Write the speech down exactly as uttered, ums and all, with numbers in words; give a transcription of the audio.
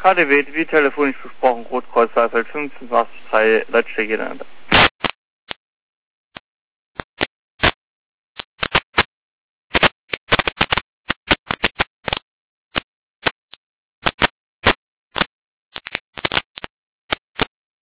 K D W, wie telefonisch besprochen, Rotkreuz Saalfeld fünfzehn, was drei letzte genannt.